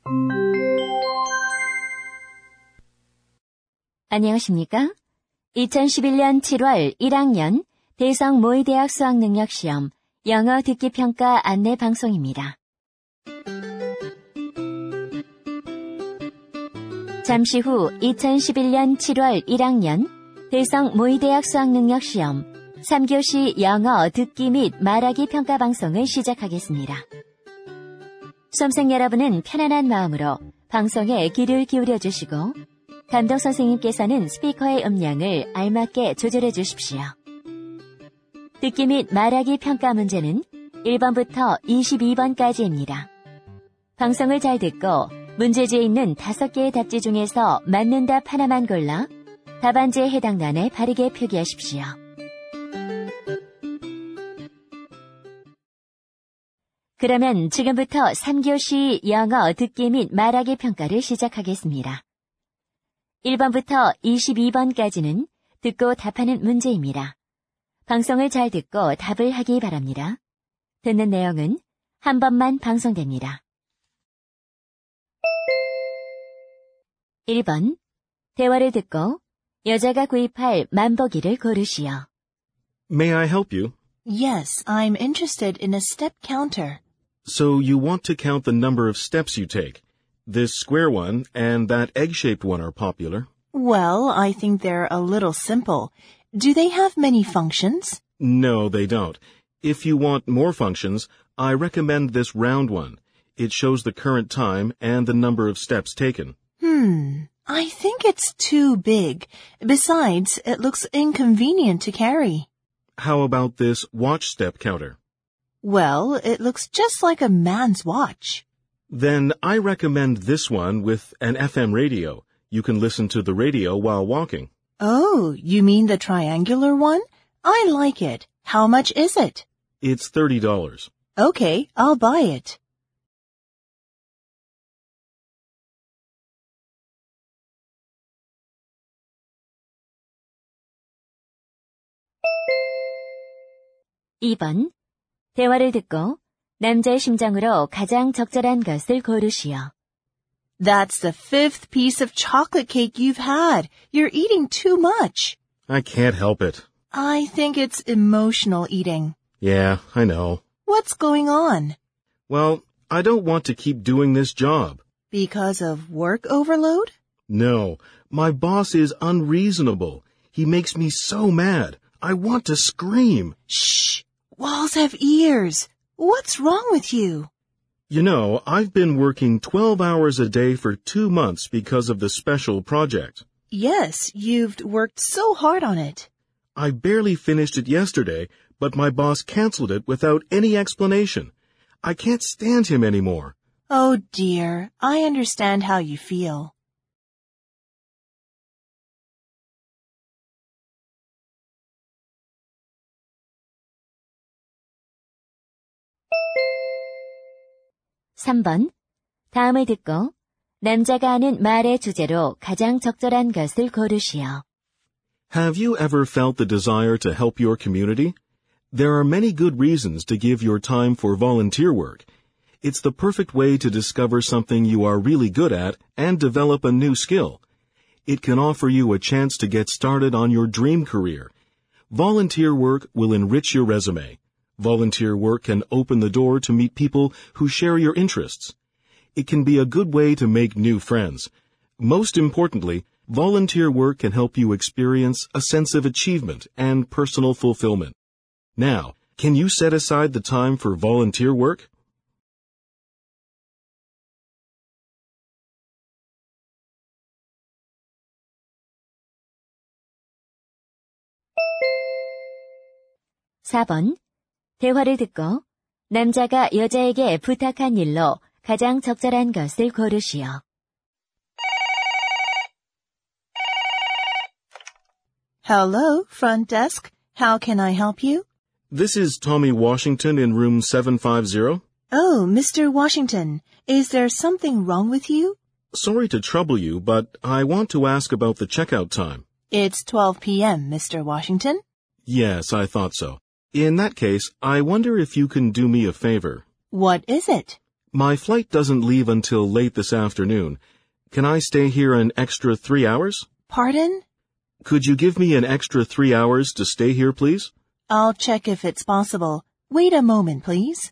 안녕하십니까? 2011년 7월 1학년 대성 모의대학 수학능력시험 영어 듣기평가 안내 방송입니다. 잠시 후 2011년 7월 1학년 대성 모의대학 수학능력시험 3교시 영어 듣기 및 말하기 평가 방송을 시작하겠습니다. 수험생 여러분은 편안한 마음으로 방송에 귀를 기울여 주시고 감독 선생님께서는 스피커의 음량을 알맞게 조절해 주십시오. 듣기 및 말하기 평가 문제는 1번부터 22번까지입니다. 방송을 잘 듣고 문제지에 있는 5개의 답지 중에서 맞는 답 하나만 골라 답안지에 해당欄에 바르게 표기하십시오. 그러면 지금부터 3교시 영어 듣기 및 말하기 평가를 시작하겠습니다. 1번부터 22번까지는 듣고 답하는 문제입니다. 방송을 잘 듣고 답을 하기 바랍니다. 듣는 내용은 한 번만 방송됩니다. 1번. 대화를 듣고 여자가 구입할 만보기를 고르시오. May I help you? Yes, I'm interested in a step counter. So you want to count the number of steps you take. This square one and that egg-shaped one are popular. Well, I think they're a little simple. Do they have many functions? No, they don't. If you want more functions, I recommend this round one. It shows the current time and the number of steps taken. I think it's too big. Besides, it looks inconvenient to carry. How about this watch step counter? Well, it looks just like a man's watch. Then I recommend this one with an FM radio. You can listen to the radio while walking. Oh, you mean the triangular one? I like it. How much is it? It's $30. Okay, I'll buy it. (2번) 대화를 듣고 남자의 심장으로 가장 적절한 것을 고르시오. That's the 5th piece of chocolate cake you've had. You're eating too much. I can't help it. I think it's emotional eating. Yeah, I know. What's going on? Well, I don't want to keep doing this job. Because of work overload? No, my boss is unreasonable. He makes me so mad. I want to scream. Shh! Walls have ears. What's wrong with you? You know, I've been working 12 hours a day for 2 months because of the special project. Yes, you've worked so hard on it. I barely finished it yesterday, but my boss canceled it without any explanation. I can't stand him anymore. Oh dear, I understand how you feel. (3번) 다음을 듣고 남자가 하는 말의 주제로 가장 적절한 것을 고르시오. Have you ever felt the desire to help your community? There are many good reasons to give your time for volunteer work. It's the perfect way to discover something you are really good at and develop a new skill. It can offer you a chance to get started on your dream career. Volunteer work will enrich your resume. Volunteer work can open the door to meet people who share your interests. It can be a good way to make new friends. Most importantly, volunteer work can help you experience a sense of achievement and personal fulfillment. Now, can you set aside the time for volunteer work? (4번) 대화를 듣고 남자가 여자에게 부탁한 일로 가장 적절한 것을 고르시오. Hello, front desk. How can I help you? This is Tommy Washington in room 750. Oh, Mr. Washington, is there something wrong with you? Sorry to trouble you, but I want to ask about the checkout time. It's 12 p.m., Mr. Washington. Yes, I thought so. In that case, I wonder if you can do me a favor. What is it? My flight doesn't leave until late this afternoon. Can I stay here an extra 3 hours? Pardon? Could you give me an extra 3 hours to stay here, please? I'll check if it's possible. Wait a moment, please.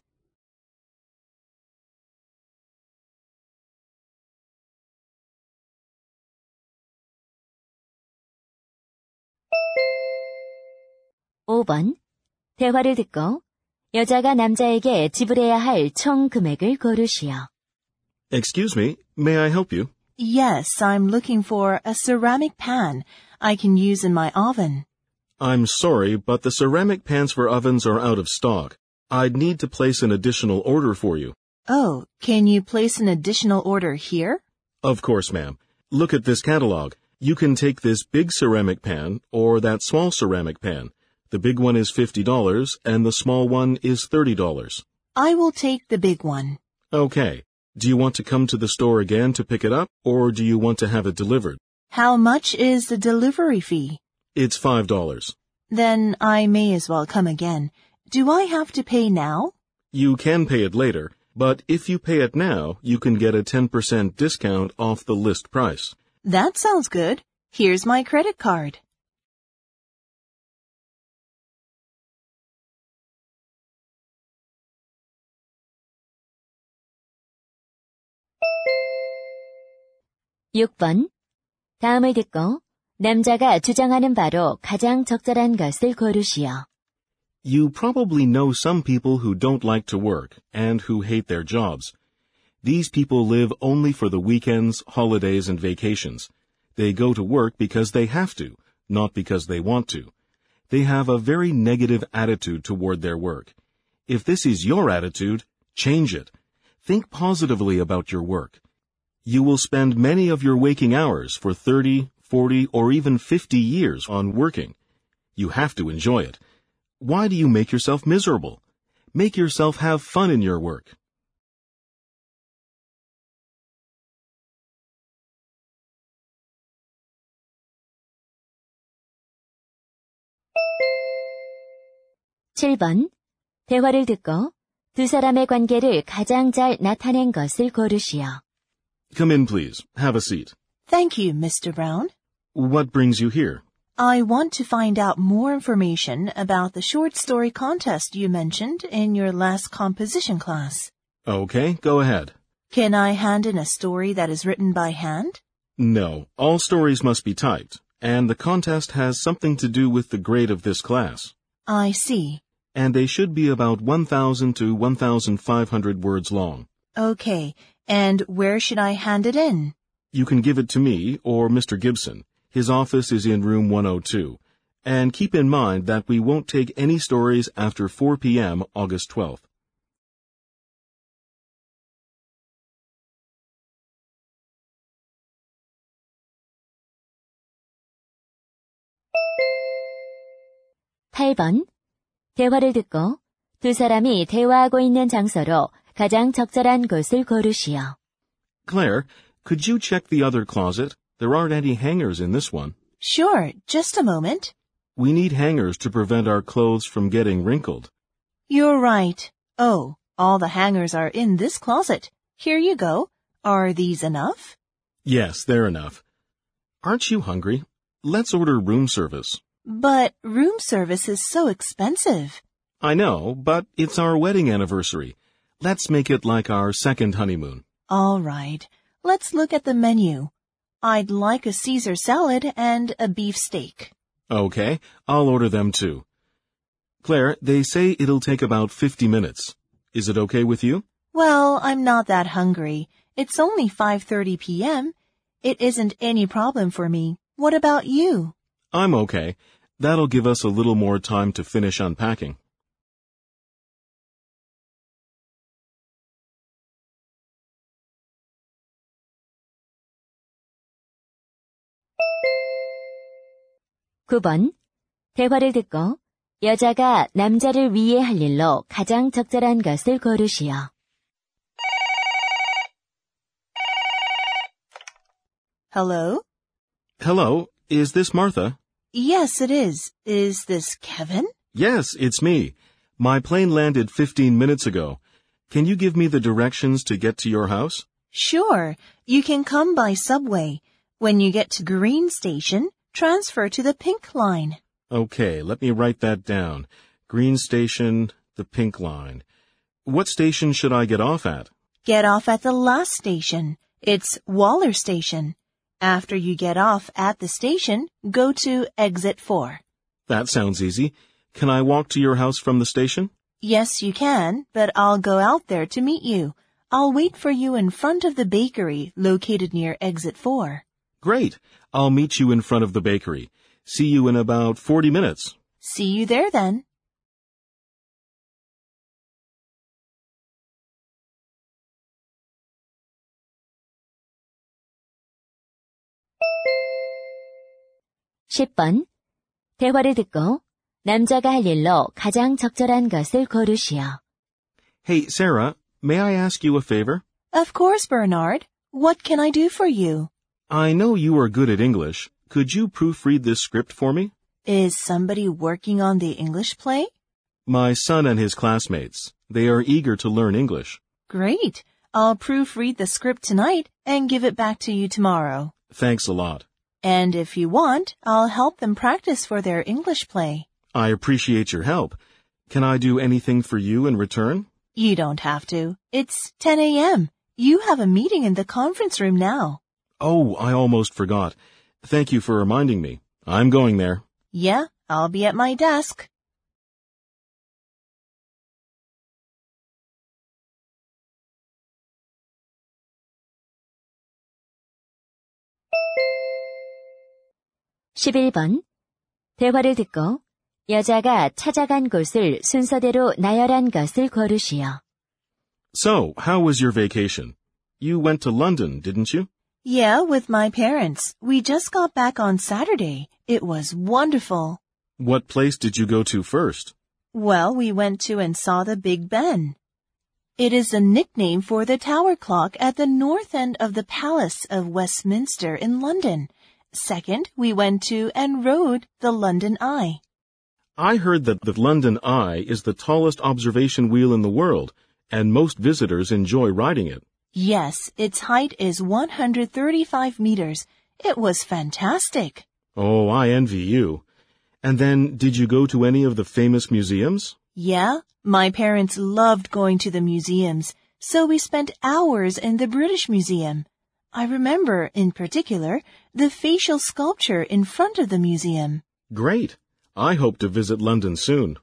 (5번) 대화를 듣고 여자가 남자에게 지불해야 할 총 금액을 고르시오. Excuse me, may I help you? Yes, I'm looking for a ceramic pan I can use in my oven. I'm sorry, but the ceramic pans for ovens are out of stock. I'd need to place an additional order for you. Oh, can you place an additional order here? Of course, ma'am. Look at this catalog. You can take this big ceramic pan or that small ceramic pan. The big one is $50 and the small one is $30. I will take the big one. Okay. Do you want to come to the store again to pick it up, or do you want to have it delivered? How much is the delivery fee? It's $5. Then I may as well come again. Do I have to pay now? You can pay it later, but if you pay it now, you can get a 10% discount off the list price. That sounds good. Here's my credit card. (6번) 다음을 듣고 남자가 주장하는 바로 가장 적절한 것을 고르시오. You probably know some people who don't like to work and who hate their jobs. These people live only for the weekends, holidays, and vacations. They go to work because they have to, not because they want to. They have a very negative attitude toward their work. If this is your attitude, change it. Think positively about your work. You will spend many of your waking hours for 30, 40, or even 50 years on working. You have to enjoy it. Why do you make yourself miserable? Make yourself have fun in your work. (7번) 대화를 듣고 두 사람의 관계를 가장 잘 나타낸 것을 고르시오. Come in, please. Have a seat. Thank you, Mr. Brown. What brings you here? I want to find out more information about the short story contest you mentioned in your last composition class. Okay, go ahead. Can I hand in a story that is written by hand? No, all stories must be typed, and the contest has something to do with the grade of this class. I see. And they should be about 1,000 to 1,500 words long. Okay, and where should I hand it in? You can give it to me or Mr. Gibson. His office is in room 102. And keep in mind that we won't take any stories after 4 p.m. August 12th. (8번) 대화를 듣고 두 사람이 대화하고 있는 장소로 가장 적절한 곳을 고르시오. Claire, could you check the other closet? There aren't any hangers in this one. Sure, just a moment. We need hangers to prevent our clothes from getting wrinkled. You're right. Oh, all the hangers are in this closet. Here you go. Are these enough? Yes, they're enough. Aren't you hungry? Let's order room service. But room service is so expensive. I know, but it's our wedding anniversary. Let's make it like our second honeymoon. All right. Let's look at the menu. I'd like a Caesar salad and a beef steak. Okay, I'll order them too. Claire, they say it'll take about 50 minutes. Is it okay with you? Well, I'm not that hungry. It's only 5:30 p.m. It isn't any problem for me. What about you? I'm okay. That'll give us a little more time to finish unpacking. (9번) 대화를 듣고 여자가 남자를 위해 할 일로 가장 적절한 것을 고르시오. Hello? Hello, is this Martha? Yes, it is. Is this Kevin? Yes, it's me. My plane landed 15 minutes ago. Can you give me the directions to get to your house? Sure, you can come by subway. When you get to Green Station, transfer to the Pink Line. Okay, let me write that down. Green Station, the Pink Line. What station should I get off at? Get off at the last station. It's Waller Station. After you get off at the station, go to exit 4. That sounds easy. Can I walk to your house from the station? Yes, you can, but I'll go out there to meet you. I'll wait for you in front of the bakery located near exit 4. Great. I'll meet you in front of the bakery. See you in about 40 minutes. See you there then. (10번) 대화를 듣고 남자가 할 일로 가장 적절한 것을 고르시오. Hey, Sarah, may I ask you a favor? Of course, Bernard. What can I do for you? I know you are good at English. Could you proofread this script for me? Is somebody working on the English play? My son and his classmates. They are eager to learn English. Great. I'll proofread the script tonight and give it back to you tomorrow. Thanks a lot. And if you want, I'll help them practice for their English play. I appreciate your help. Can I do anything for you in return? You don't have to. It's 10 a.m. You have a meeting in the conference room now. Oh, I almost forgot. Thank you for reminding me. I'm going there. Yeah, I'll be at my desk. (11번) 대화를 듣고 여자가 찾아간 곳을 순서대로 나열한 것을 고르시오. So, how was your vacation? You went to London, didn't you? Yeah, with my parents. We just got back on Saturday. It was wonderful. What place did you go to first? Well, we went to and saw the Big Ben. It is a nickname for the tower clock at the north end of the Palace of Westminster in London. Second, we went to and rode the London Eye. I heard that the London Eye is the tallest observation wheel in the world, and most visitors enjoy riding it. Yes, its height is 135 meters. It was fantastic. Oh, I envy you. And then, did you go to any of the famous museums? Yeah, my parents loved going to the museums, so we spent hours in the British Museum. I remember, in particular, the facial sculpture in front of the museum. Great. I hope to visit London soon.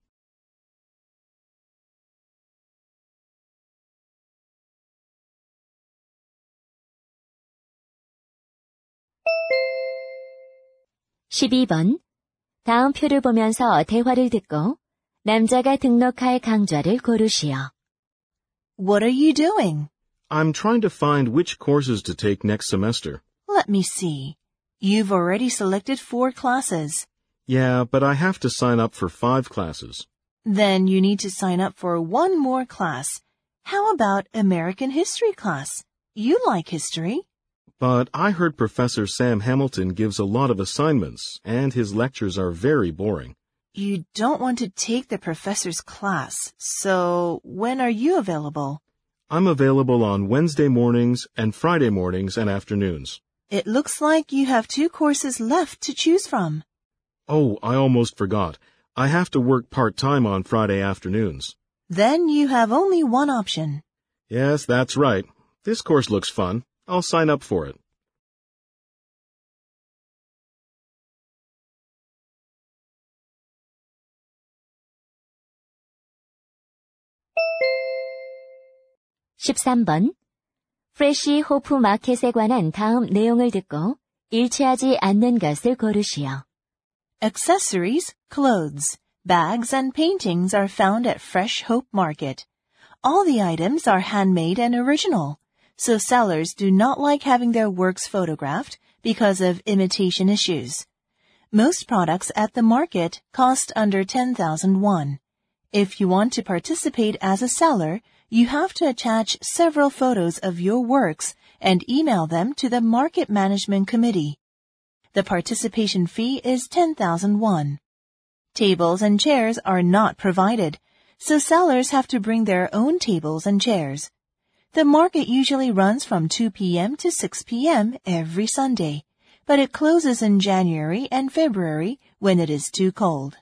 (12번) 다음 표를 보면서 대화를 듣고 남자가 등록할 강좌를 고르시오. What are you doing? I'm trying to find which courses to take next semester. Let me see. You've already selected 4 classes. Yeah, but I have to sign up for 5 classes. Then you need to sign up for 1 more class. How about American history class? You like history. But I heard Professor Sam Hamilton gives a lot of assignments, and his lectures are very boring. You don't want to take the professor's class, so when are you available? I'm available on Wednesday mornings and Friday mornings and afternoons. It looks like you have 2 courses left to choose from. Oh, I almost forgot. I have to work part-time on Friday afternoons. Then you have only 1 option. Yes, that's right. This course looks fun. I'll sign up for it. (13번) 프레시 호프 마켓에 관한 다음 내용을 듣고 일치하지 않는 것을 고르시오. Accessories, clothes, bags, and paintings are found at Fresh Hope Market. All the items are handmade and original, so sellers do not like having their works photographed because of imitation issues. Most products at the market cost under 10,000 won. If you want to participate as a seller, you have to attach several photos of your works and email them to the Market Management Committee. The participation fee is 10,000 won. Tables and chairs are not provided, so sellers have to bring their own tables and chairs. The market usually runs from 2 p.m. to 6 p.m. every Sunday, but it closes in January and February when it is too cold.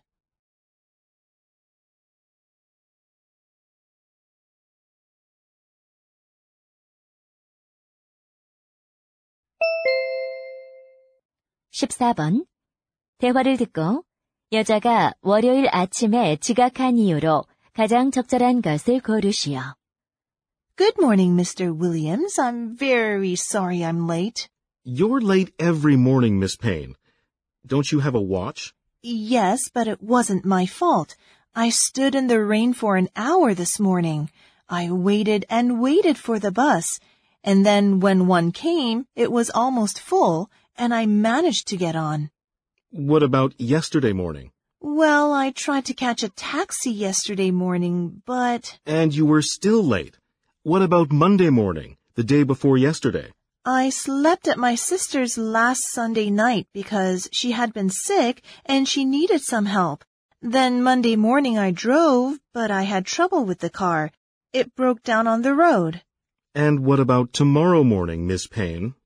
(14번) 대화를 듣고 여자가 월요일 아침에 지각한 이유로 가장 적절한 것을 고르시오. Good morning, Mr. Williams. I'm very sorry I'm late. You're late every morning, Miss Payne. Don't you have a watch? Yes, but it wasn't my fault. I stood in the rain for an hour this morning. I waited and waited for the bus, and then when one came, it was almost full, and I managed to get on. What about yesterday morning? Well, I tried to catch a taxi yesterday morning, but... And you were still late. What about Monday morning, the day before yesterday? I slept at my sister's last Sunday night because she had been sick and she needed some help. Then Monday morning I drove, but I had trouble with the car. It broke down on the road. And what about tomorrow morning, Miss Payne?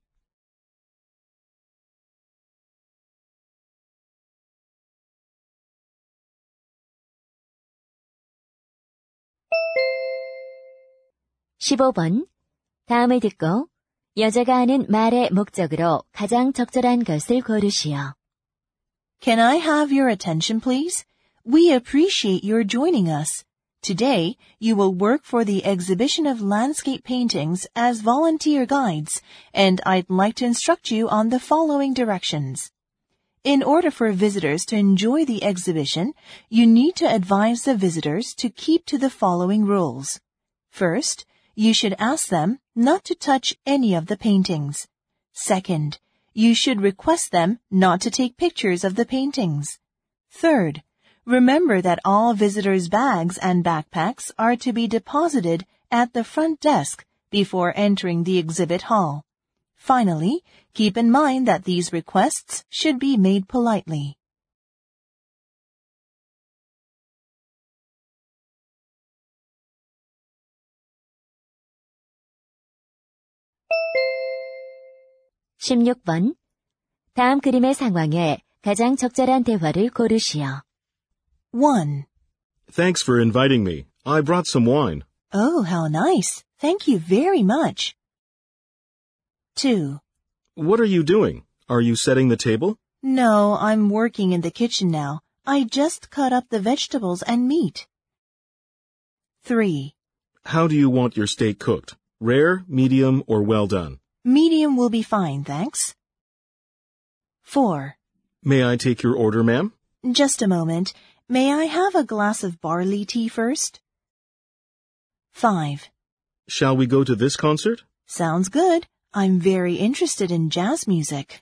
(15번) 다음을 듣고 여자가 하는 말의 목적으로 가장 적절한 것을 고르시오. Can I have your attention, please? We appreciate your joining us. Today, you will work for the exhibition of landscape paintings as volunteer guides, and I'd like to instruct you on the following directions. In order for visitors to enjoy the exhibition, you need to advise the visitors to keep to the following rules. First, you should ask them not to touch any of the paintings. Second, you should request them not to take pictures of the paintings. Third, remember that all visitors' bags and backpacks are to be deposited at the front desk before entering the exhibit hall. Finally, keep in mind that these requests should be made politely. (16번) 다음 그림의 상황에 가장 적절한 대화를 고르시오. 1. Thanks for inviting me. I brought some wine. Oh, how nice. Thank you very much. 2. What are you doing? Are you setting the table? No, I'm working in the kitchen now. I just cut up the vegetables and meat. 3. How do you want your steak cooked? Rare, medium, or well done? Medium will be fine, thanks. 4. May I take your order, ma'am? Just a moment. May I have a glass of barley tea first? 5. Shall we go to this concert? Sounds good. I'm very interested in jazz music.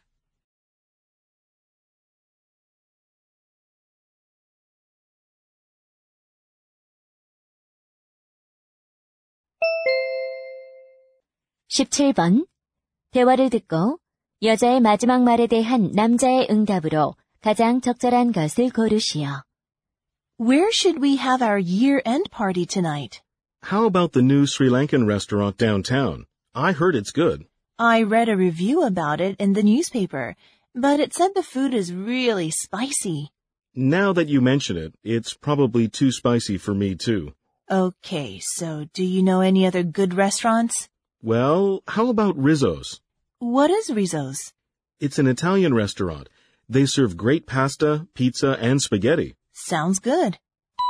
(17번) 대화를 듣고 여자의 마지막 말에 대한 남자의 응답으로 가장 적절한 것을 고르시오. Where should we have our year-end party tonight? How about the new Sri Lankan restaurant downtown? I heard it's good. I read a review about it in the newspaper, but it said the food is really spicy. Now that you mention it, it's probably too spicy for me too. Okay, so do you know any other good restaurants? Well, how about Rizzo's? What is Rizzo's? It's an Italian restaurant. They serve great pasta, pizza, and spaghetti. Sounds good.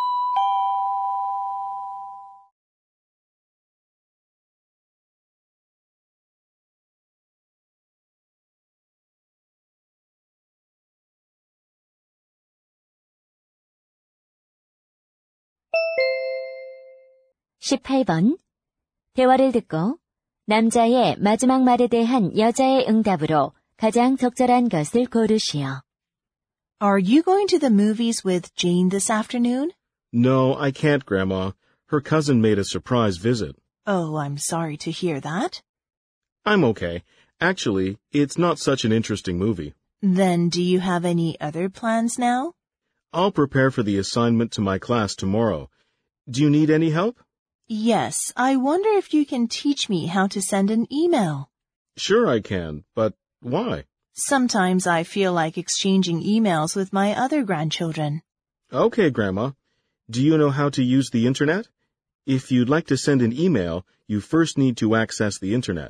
(18번) 대화를 듣고 남자의 마지막 말에 대한 여자의 응답으로 가장 적절한 것을 고르시오. Are you going to the movies with Jane this afternoon? No, I can't, Grandma. Her cousin made a surprise visit. Oh, I'm sorry to hear that. I'm okay. Actually, it's not such an interesting movie. Then do you have any other plans now? I'll prepare for the assignment to my class tomorrow. Do you need any help? Yes, I wonder if you can teach me how to send an email. Sure I can, but why? Sometimes I feel like exchanging emails with my other grandchildren. Okay, Grandma. Do you know how to use the Internet? If you'd like to send an email, you first need to access the Internet.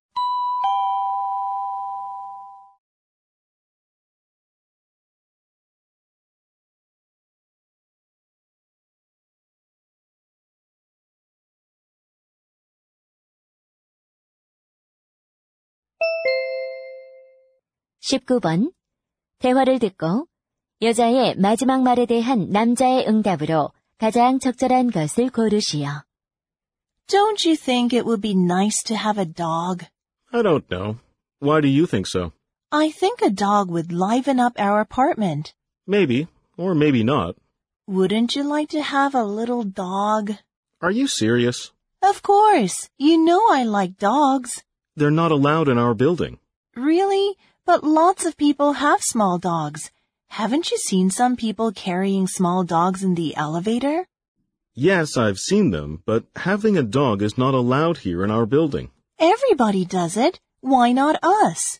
(19번) 대화를 듣고 여자의 마지막 말에 대한 남자의 응답으로 가장 적절한 것을 고르시오. Don't you think it would be nice to have a dog? I don't know. Why do you think so? I think a dog would liven up our apartment. Maybe, or maybe not. Wouldn't you like to have a little dog? Are you serious? Of course. You know I like dogs. They're not allowed in our building. Really? But lots of people have small dogs. Haven't you seen some people carrying small dogs in the elevator? Yes, I've seen them, but having a dog is not allowed here in our building. Everybody does it. Why not us?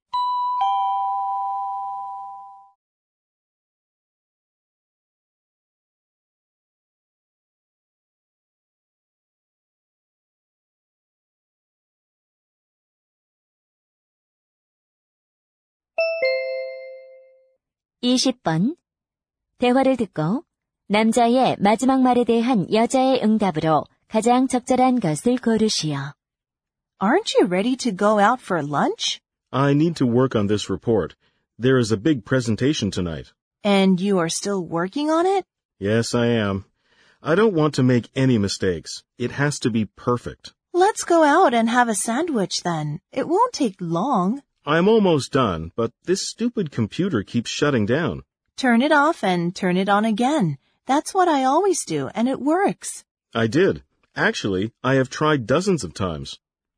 (20번) 대화를 듣고 남자의 마지막 말에 대한 여자의 응답으로 가장 적절한 것을 고르시오. Aren't you ready to go out for lunch? I need to work on this report. There is a big presentation tonight. And you are still working on it? Yes, I am. I don't want to make any mistakes. It has to be perfect. Let's go out and have a sandwich then. It won't take long. I'm almost done, but this stupid computer keeps shutting down. Turn it off and turn it on again. That's what I always do, and it works. I did. Actually, I have tried dozens of times.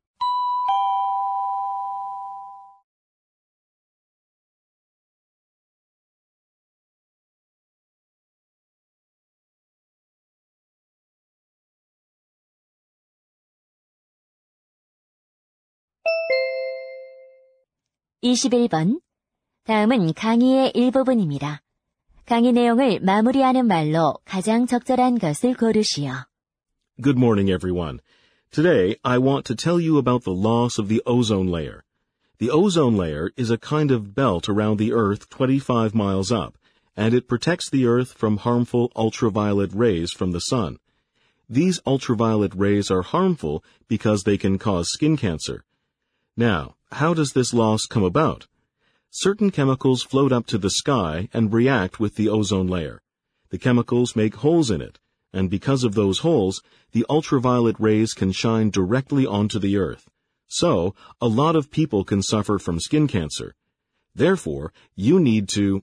(21번) 다음은 강의의 일부분입니다. 강의 내용을 마무리하는 말로 가장 적절한 것을 고르시오. Good morning, everyone. Today, I want to tell you about the loss of the ozone layer. The ozone layer is a kind of belt around the Earth 25 miles up, and it protects the Earth from harmful ultraviolet rays from the sun. These ultraviolet rays are harmful because they can cause skin cancer. Now, how does this loss come about? Certain chemicals float up to the sky and react with the ozone layer. The chemicals make holes in it, and because of those holes, the ultraviolet rays can shine directly onto the Earth. So, a lot of people can suffer from skin cancer. Therefore, you need to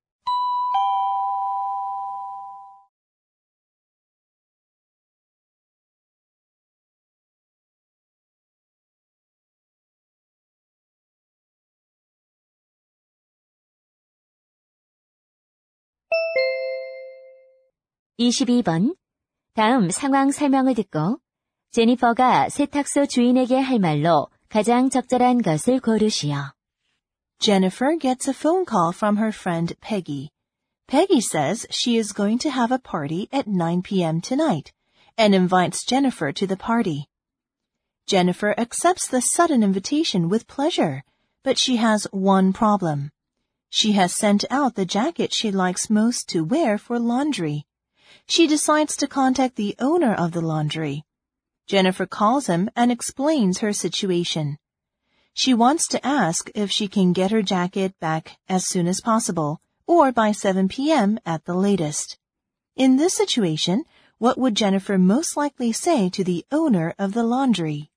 (22번) 다음 상황 설명을 듣고 제니퍼가 세탁소 주인에게 할 말로 가장 적절한 것을 고르시오. Jennifer gets a phone call from her friend Peggy. Peggy says she is going to have a party at 9 p.m. tonight and invites Jennifer to the party. Jennifer accepts the sudden invitation with pleasure, but she has one problem. She has sent out the jacket she likes most to wear for laundry. She decides to contact the owner of the laundry. Jennifer calls him and explains her situation. She wants to ask if she can get her jacket back as soon as possible, or by 7 p.m. at the latest. In this situation, what would Jennifer most likely say to the owner of the laundry?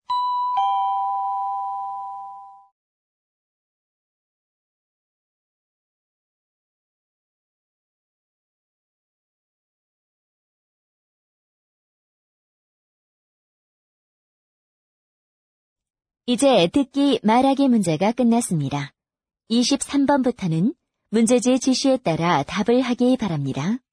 이제 듣기 말하기 문제가 끝났습니다. 23번부터는 문제지의 지시에 따라 답을 하기 바랍니다.